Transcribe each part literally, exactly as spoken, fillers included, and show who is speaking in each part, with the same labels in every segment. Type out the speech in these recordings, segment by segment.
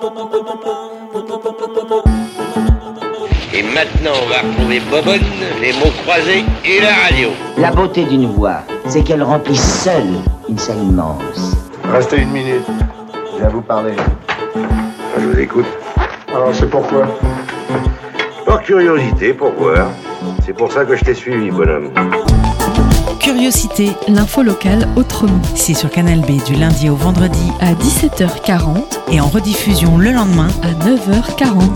Speaker 1: Et maintenant, on va retrouver Bobonne, les mots croisés et la radio.
Speaker 2: La beauté d'une voix, c'est qu'elle remplit seule une salle immense.
Speaker 3: Restez une minute, je viens vous parler.
Speaker 1: Je vous écoute.
Speaker 3: Alors, c'est pourquoi ?
Speaker 1: Par curiosité, pour voir. C'est pour ça que je t'ai suivi, bonhomme.
Speaker 4: Curiosité, l'info locale autrement. C'est sur Canal B du lundi au vendredi à dix-sept heures quarante et en rediffusion le lendemain à neuf heures quarante.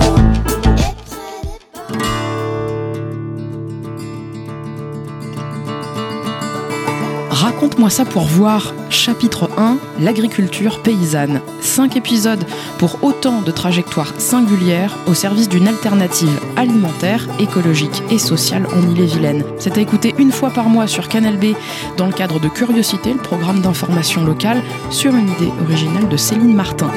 Speaker 4: Raconte-moi ça pour voir, chapitre un, l'agriculture paysanne. Cinq épisodes pour autant de trajectoires singulières au service d'une alternative alimentaire, écologique et sociale en Ille-et-Vilaine. C'est à écouter une fois par mois sur Canal B dans le cadre de Curiosité, le programme d'information locale sur une idée originale de Céline Martin.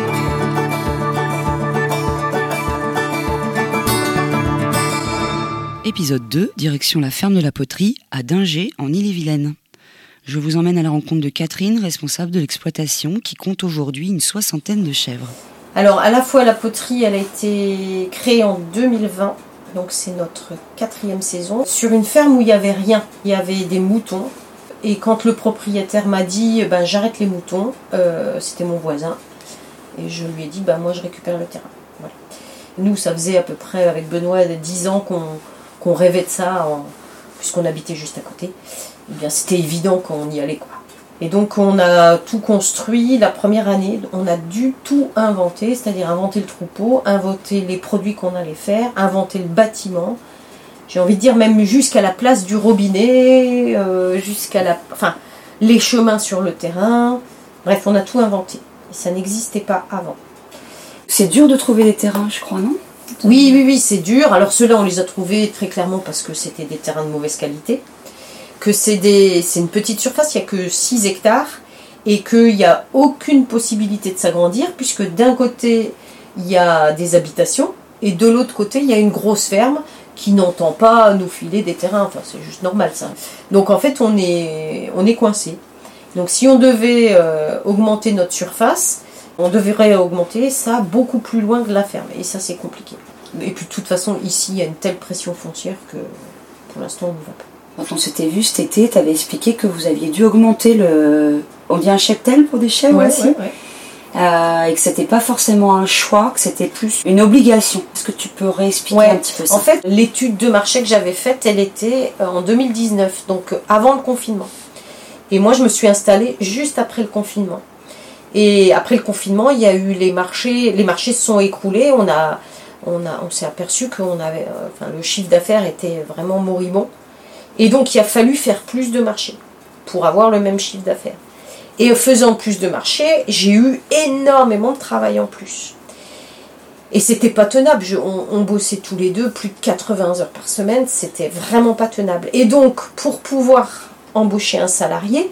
Speaker 5: Épisode deux, direction la ferme de la Poterie à Dingé en Ille-et-Vilaine. Je vous emmène à la rencontre de Catherine, responsable de l'exploitation, qui compte aujourd'hui une soixantaine de chèvres.
Speaker 6: Alors, à la fois, la poterie, elle a été créée en deux mille vingt, donc c'est notre quatrième saison, sur une ferme où il n'y avait rien. Il y avait des moutons, et quand le propriétaire m'a dit ben, « j'arrête les moutons euh, », c'était mon voisin, et je lui ai dit ben, « moi, je récupère le terrain ». Voilà. Nous, ça faisait à peu près, avec Benoît, dix ans qu'on, qu'on rêvait de ça, en, puisqu'on habitait juste à côté. Eh bien, c'était évident qu'on y allait, quoi. Et donc, on a tout construit la première année. On a dû tout inventer, c'est-à-dire inventer le troupeau, inventer les produits qu'on allait faire, inventer le bâtiment. J'ai envie de dire même jusqu'à la place du robinet, euh, jusqu'à la, enfin, les chemins sur le terrain. Bref, on a tout inventé. Et ça n'existait pas avant.
Speaker 5: C'est dur de trouver des terrains, je crois, non ?
Speaker 6: Oui, oui, oui, c'est dur. Alors, ceux-là, on les a trouvés très clairement parce que c'était des terrains de mauvaise qualité. Que c'est, des, c'est une petite surface, il n'y a que six hectares et qu'il n'y a aucune possibilité de s'agrandir puisque d'un côté il y a des habitations et de l'autre côté il y a une grosse ferme qui n'entend pas nous filer des terrains, enfin c'est juste normal ça. Donc en fait on est, on est coincé. Donc si on devait euh, augmenter notre surface, on devrait augmenter ça beaucoup plus loin que la ferme et ça c'est compliqué. Et puis de toute façon ici il y a une telle pression foncière que pour l'instant on ne va pas.
Speaker 5: Quand on s'était vu cet été, tu avais expliqué que vous aviez dû augmenter le... On dit un cheptel pour des chèvres
Speaker 6: ouais,
Speaker 5: aussi
Speaker 6: ouais, ouais.
Speaker 5: Euh, et que c'était pas forcément un choix, que c'était plus une obligation. Est-ce que tu peux réexpliquer
Speaker 6: ouais.
Speaker 5: un petit peu ça ?
Speaker 6: En fait, l'étude de marché que j'avais faite, elle était en deux mille dix-neuf, donc avant le confinement. Et moi, je me suis installée juste après le confinement. Et après le confinement, il y a eu les marchés, les marchés se sont écroulés. On a, on a, on s'est aperçu que on avait, euh, enfin, le chiffre d'affaires était vraiment moribond. Et donc, il a fallu faire plus de marchés pour avoir le même chiffre d'affaires. Et en faisant plus de marchés, j'ai eu énormément de travail en plus. Et c'était pas tenable. Je, on, on bossait tous les deux plus de quatre-vingts heures par semaine. C'était vraiment pas tenable. Et donc, pour pouvoir embaucher un salarié,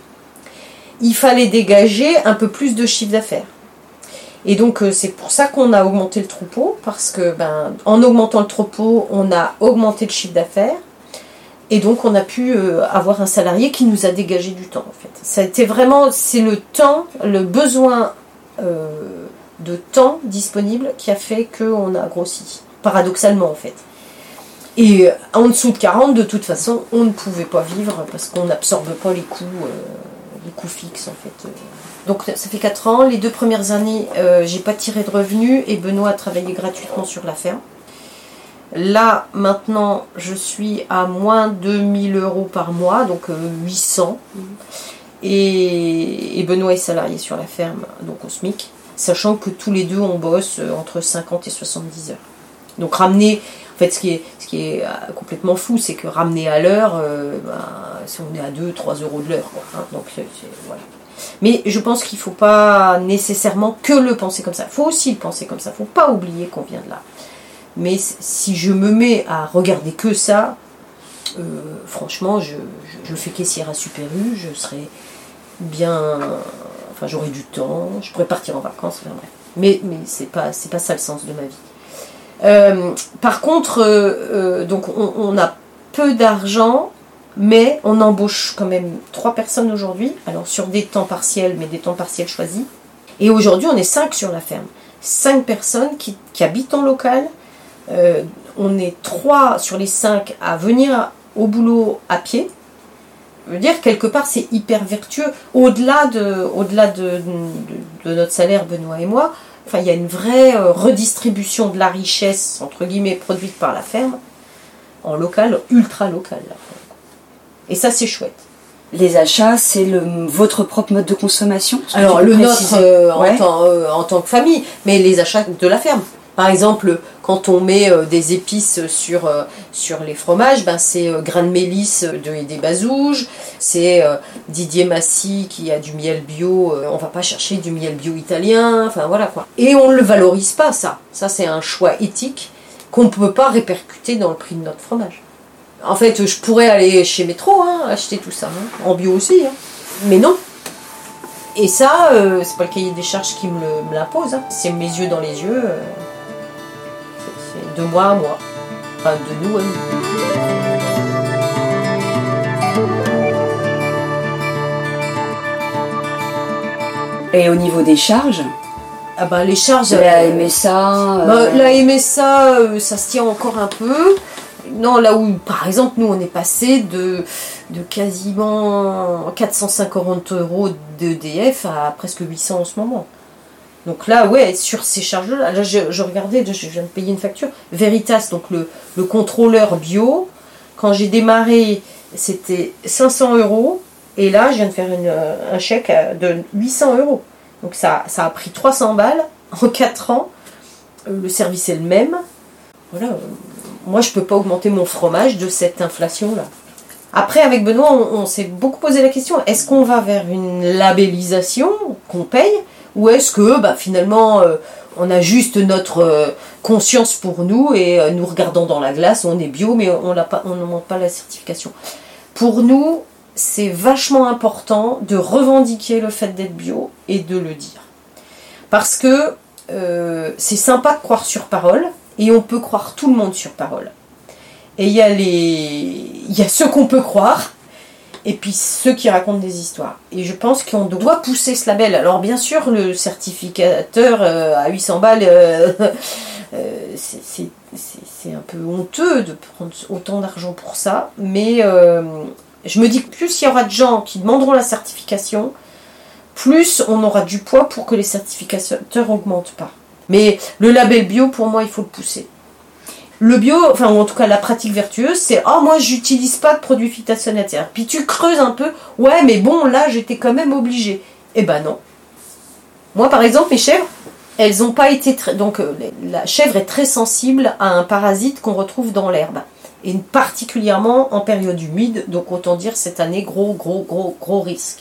Speaker 6: il fallait dégager un peu plus de chiffre d'affaires. Et donc, c'est pour ça qu'on a augmenté le troupeau. Parce que, ben, en augmentant le troupeau, on a augmenté le chiffre d'affaires. Et donc, on a pu euh, avoir un salarié qui nous a dégagé du temps, en fait. Ça a été vraiment, c'est le temps, le besoin euh, de temps disponible qui a fait qu'on a grossi. Paradoxalement, en fait. Et euh, en dessous de quarante, de toute façon, on ne pouvait pas vivre parce qu'on n'absorbe pas les coûts, euh, les coûts fixes, en fait. Donc, ça fait quatre ans. Les deux premières années, euh, j'ai pas tiré de revenus et Benoît a travaillé gratuitement sur la ferme. Là, maintenant, je suis à moins de deux mille euros par mois, donc euh, huit cents. Mmh. Et, et Benoît est salarié sur la ferme, donc au SMIC, sachant que tous les deux, on bosse entre cinquante et soixante-dix heures. Donc ramener, en fait, ce qui est, ce qui est complètement fou, c'est que ramener à l'heure, euh, ben, si on est à deux, trois euros de l'heure, quoi, hein, donc c'est, c'est, voilà. Mais je pense qu'il ne faut pas nécessairement que le penser comme ça. Il faut aussi le penser comme ça, il ne faut pas oublier qu'on vient de là. Mais si je me mets à regarder que ça, euh, franchement, je, je, je fais caissière à Super U, je serais bien... Enfin, j'aurais du temps, je pourrais partir en vacances, enfin, bref. Mais, mais c'est pas, c'est pas ça le sens de ma vie. Euh, par contre, euh, euh, donc on, on a peu d'argent, mais on embauche quand même trois personnes aujourd'hui, alors sur des temps partiels, mais des temps partiels choisis. Et aujourd'hui, on est cinq sur la ferme. cinq personnes qui, qui habitent en local. Euh, on est trois sur les cinq à venir au boulot à pied. Je veux dire, quelque part, c'est hyper vertueux. Au-delà de, au-delà de, de, de notre salaire, Benoît et moi, enfin, il y a une vraie euh, redistribution de la richesse, entre guillemets, produite par la ferme, en local, ultra local. Là. Et ça, c'est chouette.
Speaker 5: Les achats, c'est le, votre propre mode de consommation?
Speaker 6: Alors, le nôtre euh,
Speaker 5: ouais.
Speaker 6: en, tant, euh, en tant que famille, mais les achats de la ferme. Par exemple, quand on met euh, des épices sur, euh, sur les fromages, ben, c'est euh, grains de mélisse de, et des bazouges, c'est euh, Didier Massy qui a du miel bio, euh, on va pas chercher du miel bio italien, enfin voilà quoi. Et on ne le valorise pas, ça. Ça, c'est un choix éthique qu'on ne peut pas répercuter dans le prix de notre fromage. En fait, je pourrais aller chez Métro, hein, acheter tout ça, hein, en bio aussi, hein. Mais non. Et ça, euh, c'est pas le cahier des charges qui me, le, me l'impose, hein. C'est mes yeux dans les yeux. Euh, c'est de moi à moi. Enfin, de nous à nous.
Speaker 5: Et au niveau des charges?
Speaker 6: Ah ben, les charges...
Speaker 5: La M S A... Euh...
Speaker 6: Ben, la M S A, euh, ça se tient encore un peu. Non, là où, par exemple, nous, on est passé de, de quasiment quatre cent cinquante euros d'E D F à presque huit cents en ce moment. Donc là, ouais, sur ces charges-là, là, je, je regardais, je viens de payer une facture. Veritas, donc le, le contrôleur bio, quand j'ai démarré, c'était cinq cents euros. Et là, je viens de faire une, un chèque de huit cents euros. Donc ça, ça a pris trois cents balles en quatre ans. Le service est le même. Voilà. Moi, je ne peux pas augmenter mon fromage de cette inflation-là. Après, avec Benoît, on, on s'est beaucoup posé la question, est-ce qu'on va vers une labellisation qu'on paye, ou est-ce que bah, finalement, euh, on a juste notre euh, conscience pour nous, et euh, nous regardons dans la glace, on est bio, mais on n'a pas, on ne demande pas la certification. Pour nous, c'est vachement important de revendiquer le fait d'être bio et de le dire. Parce que euh, c'est sympa de croire sur parole, et on peut croire tout le monde sur parole. Et il y a les, il y a ceux qu'on peut croire, et puis ceux qui racontent des histoires. Et je pense qu'on doit pousser ce label. Alors bien sûr, le certificateur euh, à huit cents balles, euh, euh, c'est, c'est, c'est, c'est un peu honteux de prendre autant d'argent pour ça. Mais euh, je me dis que plus il y aura de gens qui demanderont la certification, plus on aura du poids pour que les certificateurs n'augmentent pas. Mais le label bio, pour moi, il faut le pousser. Le bio, enfin, ou en tout cas la pratique vertueuse, c'est « Ah, oh, moi, j'utilise pas de produits phytosanitaires. » Puis tu creuses un peu « Ouais, mais bon, là, j'étais quand même obligée. » Eh ben non. Moi, par exemple, mes chèvres, elles n'ont pas été... Très... Donc, euh, la chèvre est très sensible à un parasite qu'on retrouve dans l'herbe. Et particulièrement en période humide. Donc, autant dire, cette année, gros, gros, gros, gros risque.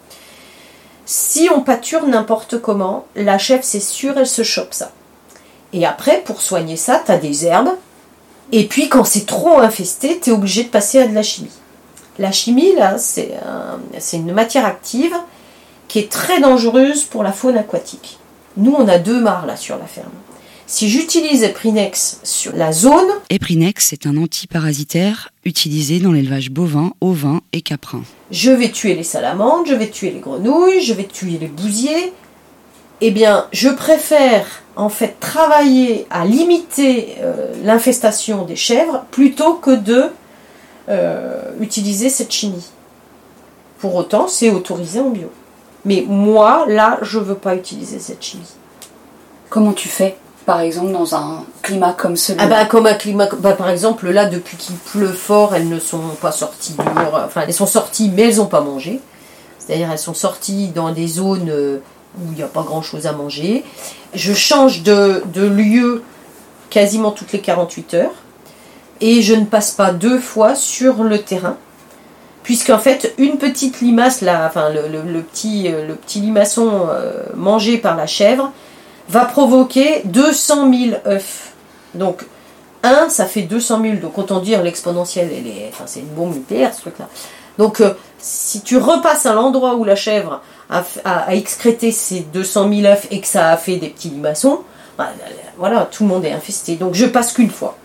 Speaker 6: Si on pâture n'importe comment, la chèvre, c'est sûr, elle se chope ça. Et après, pour soigner ça, tu as des herbes. Et puis, quand c'est trop infesté, tu es obligé de passer à de la chimie. La chimie, là, c'est, un, c'est une matière active qui est très dangereuse pour la faune aquatique. Nous, on a deux mares, là, sur la ferme. Si j'utilise Eprinex sur la zone...
Speaker 5: Eprinex est un antiparasitaire utilisé dans l'élevage bovin, ovin et caprin.
Speaker 6: Je vais tuer les salamandres, je vais tuer les grenouilles, je vais tuer les bousiers. Eh bien, je préfère en fait travailler à limiter euh, l'infestation des chèvres plutôt que de euh, utiliser cette chimie. Pour autant, c'est autorisé en bio. Mais moi, là, je ne veux pas utiliser cette chimie.
Speaker 5: Comment tu fais ? Par exemple, dans un climat comme celui-là.
Speaker 6: Ah bah, comme un climat, bah, par exemple, là, depuis qu'il pleut fort, elles ne sont pas sorties du mur. Enfin, elles sont sorties, mais elles n'ont pas mangé. C'est-à-dire, elles sont sorties dans des zones où il n'y a pas grand-chose à manger. Je change de, de lieu quasiment toutes les quarante-huit heures. Et je ne passe pas deux fois sur le terrain. Puisqu'en fait, une petite limace, là, enfin, le, le, le, petit, le petit limaçon euh, mangé par la chèvre, va provoquer deux cent mille œufs. Donc, un, ça fait deux cent mille. Donc, autant dire, l'exponentielle, elle est, enfin, c'est une bombe nucléaire, ce truc-là. Donc, euh, si tu repasses à l'endroit où la chèvre a, a, a excrété ces deux cent mille œufs et que ça a fait des petits limaçons, bah, voilà, tout le monde est infesté. Donc, je passe qu'une fois.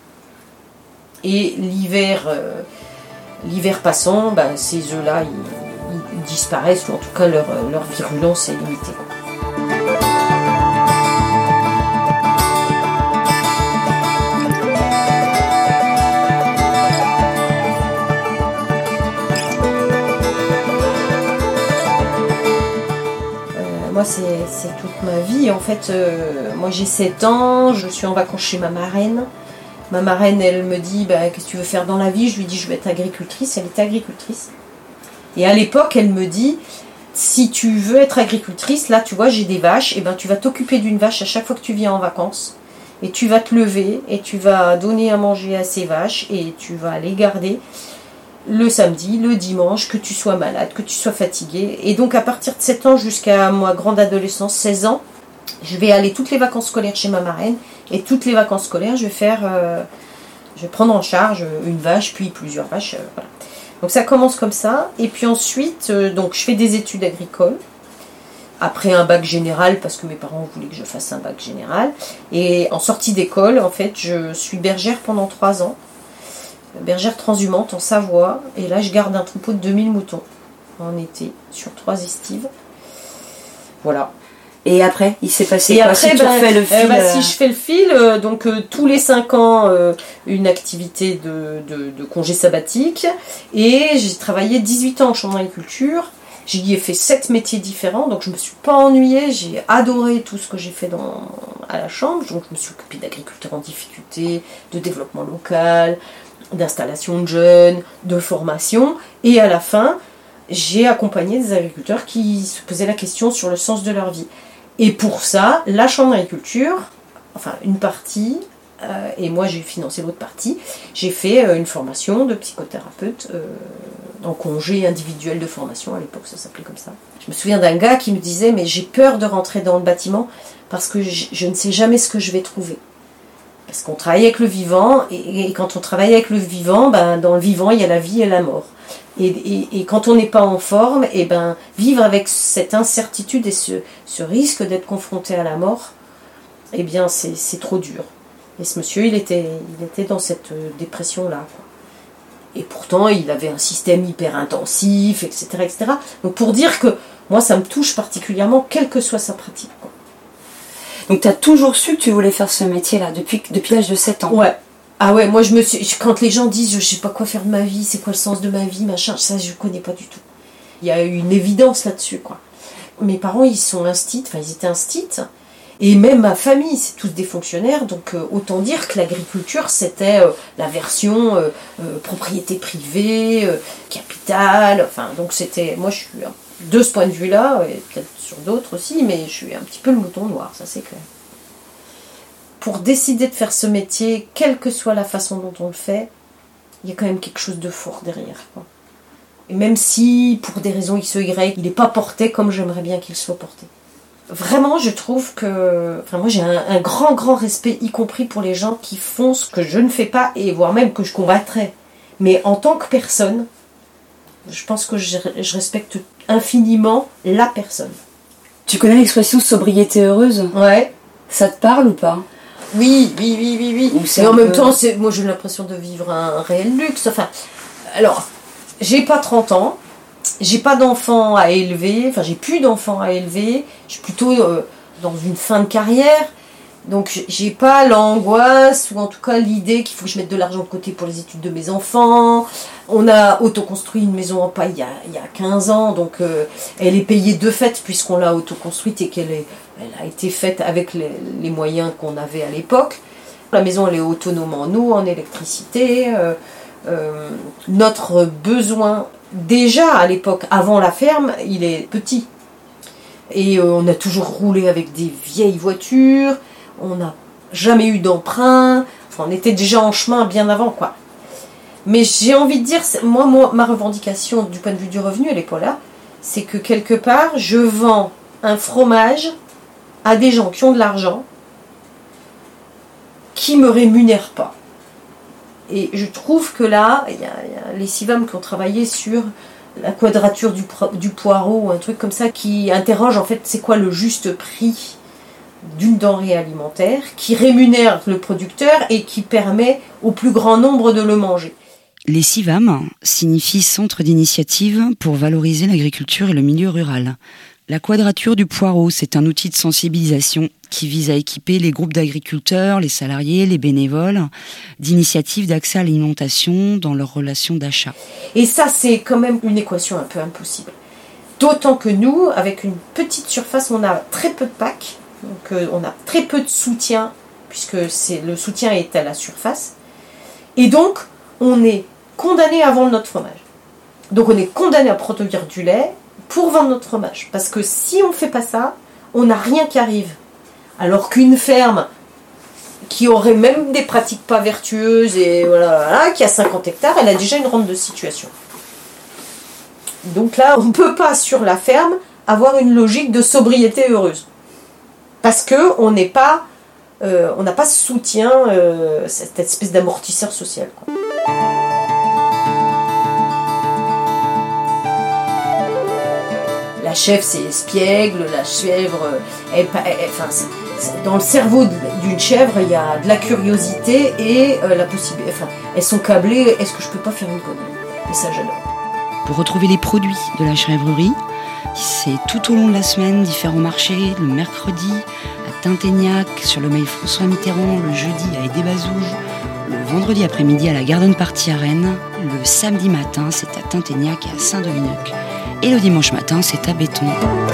Speaker 6: Et l'hiver, euh, l'hiver passant, bah, ces œufs-là, ils, ils disparaissent, ou en tout cas, leur, leur virulence est limitée. c'est toute ma vie. En fait, euh, moi j'ai sept ans, je suis en vacances chez ma marraine. Ma marraine, elle me dit bah, qu'est-ce que tu veux faire dans la vie? Je lui dis je vais être agricultrice. Elle était agricultrice. Et à l'époque, elle me dit si tu veux être agricultrice, là tu vois j'ai des vaches, et ben tu vas t'occuper d'une vache à chaque fois que tu viens en vacances. Et tu vas te lever et tu vas donner à manger à ces vaches et tu vas les garder le samedi, le dimanche, que tu sois malade, que tu sois fatigué. Et donc à partir de sept ans jusqu'à ma grande adolescence, seize ans, je vais aller toutes les vacances scolaires chez ma marraine. Et toutes les vacances scolaires, je vais faire, euh, je vais prendre en charge une vache, puis plusieurs vaches. Euh, voilà. Donc ça commence comme ça. Et puis ensuite, euh, donc je fais des études agricoles. Après un bac général, parce que mes parents voulaient que je fasse un bac général. Et en sortie d'école, en fait, je suis bergère pendant trois ans. Bergère transhumante en Savoie. Et là, je garde un troupeau de deux mille moutons en été, sur trois estives. Voilà.
Speaker 5: Et après, il s'est passé
Speaker 6: et
Speaker 5: quoi
Speaker 6: après,
Speaker 5: si tu
Speaker 6: ben,
Speaker 5: refais le fil
Speaker 6: euh, ben,
Speaker 5: euh...
Speaker 6: Si je fais le fil, euh, donc euh, tous les cinq ans, euh, une activité de, de, de congé sabbatique. Et j'ai travaillé dix-huit ans en chambre d'agriculture. J'y ai fait sept métiers différents, donc je ne me suis pas ennuyée. J'ai adoré tout ce que j'ai fait dans, à la chambre. Donc je me suis occupée d'agriculteurs en difficulté, de développement local, d'installation de jeunes, de formation. Et à la fin, j'ai accompagné des agriculteurs qui se posaient la question sur le sens de leur vie. Et pour ça, la chambre d'agriculture, enfin une partie, euh, et moi j'ai financé l'autre partie, j'ai fait euh, une formation de psychothérapeute euh, en congé individuel de formation, à l'époque ça s'appelait comme ça. Je me souviens d'un gars qui me disait mais j'ai peur de rentrer dans le bâtiment parce que je, je ne sais jamais ce que je vais trouver. Parce qu'on travaille avec le vivant, et, et quand on travaille avec le vivant, ben, dans le vivant il y a la vie et la mort. Et, et, et quand on n'est pas en forme, et ben, vivre avec cette incertitude et ce, ce risque d'être confronté à la mort, eh bien c'est, c'est trop dur. Et ce monsieur, il était, il était dans cette dépression-là, quoi. Et pourtant, il avait un système hyper intensif, et cetera, et cetera. Donc pour dire que moi, ça me touche particulièrement, quelle que soit sa pratique, quoi.
Speaker 5: Donc tu as toujours su que tu voulais faire ce métier-là, depuis, depuis l'âge de sept ans?
Speaker 6: Ouais. Ah ouais, moi je me suis. Quand les gens disent je sais pas quoi faire de ma vie, c'est quoi le sens de ma vie, machin, ça je connais pas du tout. Il y a eu une évidence là-dessus, quoi. Mes parents, ils sont instits, enfin ils étaient instits, et même ma famille, c'est tous des fonctionnaires, donc euh, autant dire que l'agriculture c'était euh, la version euh, euh, propriété privée, euh, capital, enfin donc c'était. Moi je suis de ce point de vue-là, et peut-être sur d'autres aussi, mais je suis un petit peu le mouton noir, ça c'est clair. Pour décider de faire ce métier, quelle que soit la façon dont on le fait, il y a quand même quelque chose de fort derrière, quoi. Et même si, pour des raisons X ou Y, il n'est pas porté comme j'aimerais bien qu'il soit porté. Vraiment, je trouve que... Enfin, moi, j'ai un, un grand, grand respect, y compris pour les gens qui font ce que je ne fais pas, et voire même que je combattrais. Mais en tant que personne, je pense que je, je respecte infiniment la personne.
Speaker 5: Tu connais l'expression sobriété heureuse?
Speaker 6: Ouais.
Speaker 5: Ça te parle ou pas?
Speaker 6: Oui, oui, oui, oui, oui. Mais en peu... même temps, c'est, moi j'ai l'impression de vivre un, un réel luxe. Enfin, alors, j'ai pas trente ans, j'ai pas d'enfants à élever, enfin j'ai plus d'enfants à élever, je suis plutôt euh, dans une fin de carrière, donc j'ai pas l'angoisse, ou en tout cas l'idée qu'il faut que je mette de l'argent de côté pour les études de mes enfants. On a autoconstruit une maison en paille il y a, il y a quinze ans, donc euh, elle est payée de fait puisqu'on l'a autoconstruite et qu'elle est, elle a été faite avec les, les moyens qu'on avait à l'époque. La maison elle est autonome en eau, en électricité. Euh, euh, notre besoin déjà à l'époque, avant la ferme, il est petit. Et euh, on a toujours roulé avec des vieilles voitures, on n'a jamais eu d'emprunt, enfin, on était déjà en chemin bien avant, quoi. Mais j'ai envie de dire, moi, moi, ma revendication du point de vue du revenu, elle n'est pas là, c'est que quelque part, je vends un fromage à des gens qui ont de l'argent, qui ne me rémunèrent pas. Et je trouve que là, il y, y a les Civam qui ont travaillé sur la quadrature du, du poireau, ou un truc comme ça, qui interroge en fait c'est quoi le juste prix d'une denrée alimentaire, qui rémunère le producteur et qui permet au plus grand nombre de le manger.
Speaker 5: Les Civam signifient Centre d'initiative pour valoriser l'agriculture et le milieu rural. La quadrature du poireau, c'est un outil de sensibilisation qui vise à équiper les groupes d'agriculteurs, les salariés, les bénévoles, d'initiatives d'accès à l'alimentation dans leurs relations d'achat.
Speaker 6: Et ça, c'est quand même une équation un peu impossible. D'autant que nous, avec une petite surface, on a très peu de packs, donc euh, on a très peu de soutien, puisque c'est, le soutien est à la surface. Et donc, on est condamné à vendre notre fromage. Donc on est condamné à produire du lait pour vendre notre fromage. Parce que si on ne fait pas ça, on n'a rien qui arrive. Alors qu'une ferme qui aurait même des pratiques pas vertueuses, et voilà, voilà, qui a cinquante hectares, elle a déjà une rente de situation. Donc là, on ne peut pas, sur la ferme, avoir une logique de sobriété heureuse. Parce qu'on n'est pas, euh, on n'a pas ce soutien, euh, cette espèce d'amortisseur social, quoi. La chèvre, c'est espiègle, la chèvre, elle, elle, enfin, c'est, c'est, dans le cerveau d'une chèvre, il y a de la curiosité et euh, la possibilité. Enfin, elles sont câblées, est-ce que je peux pas faire une connerie? Et ça, j'adore.
Speaker 5: Pour retrouver les produits de la chèvrerie, c'est tout au long de la semaine, différents marchés, le mercredi à Tinténiac, sur le mail François Mitterrand, le jeudi à Aidé-Bazouges, le vendredi après-midi à la Garden Party à Rennes, le samedi matin, c'est à Tinténiac et à Saint-Dominique. Et le dimanche matin, c'est à Béton.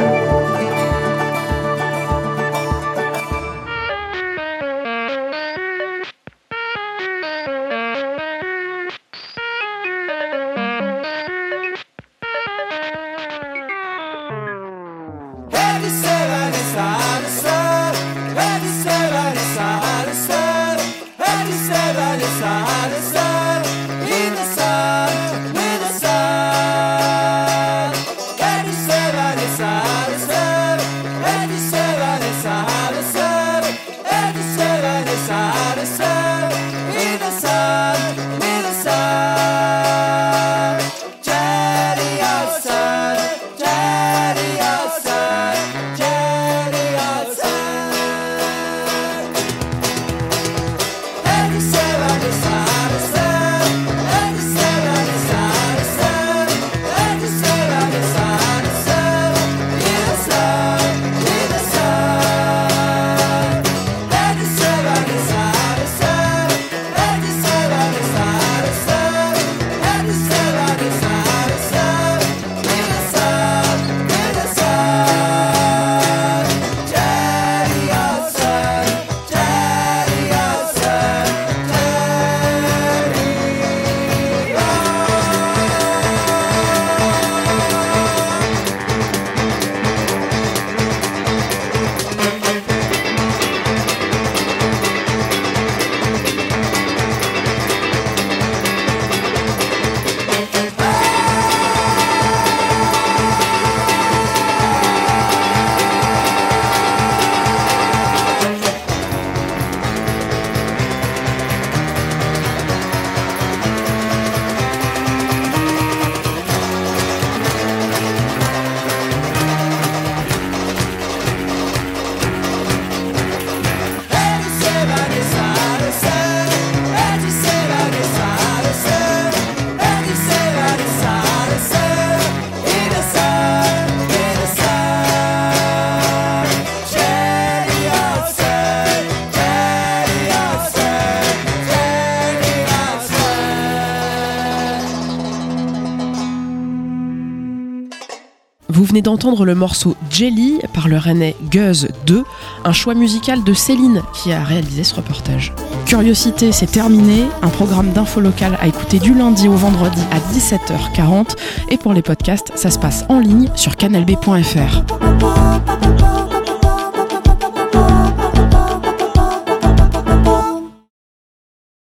Speaker 4: Vous venez d'entendre le morceau Jelly par le Rennais Guz deux, un choix musical de Céline qui a réalisé ce reportage. Curiosité, c'est terminé, un programme d'info local à écouter du lundi au vendredi à dix-sept heures quarante, et pour les podcasts, ça se passe en ligne sur canal b point f r.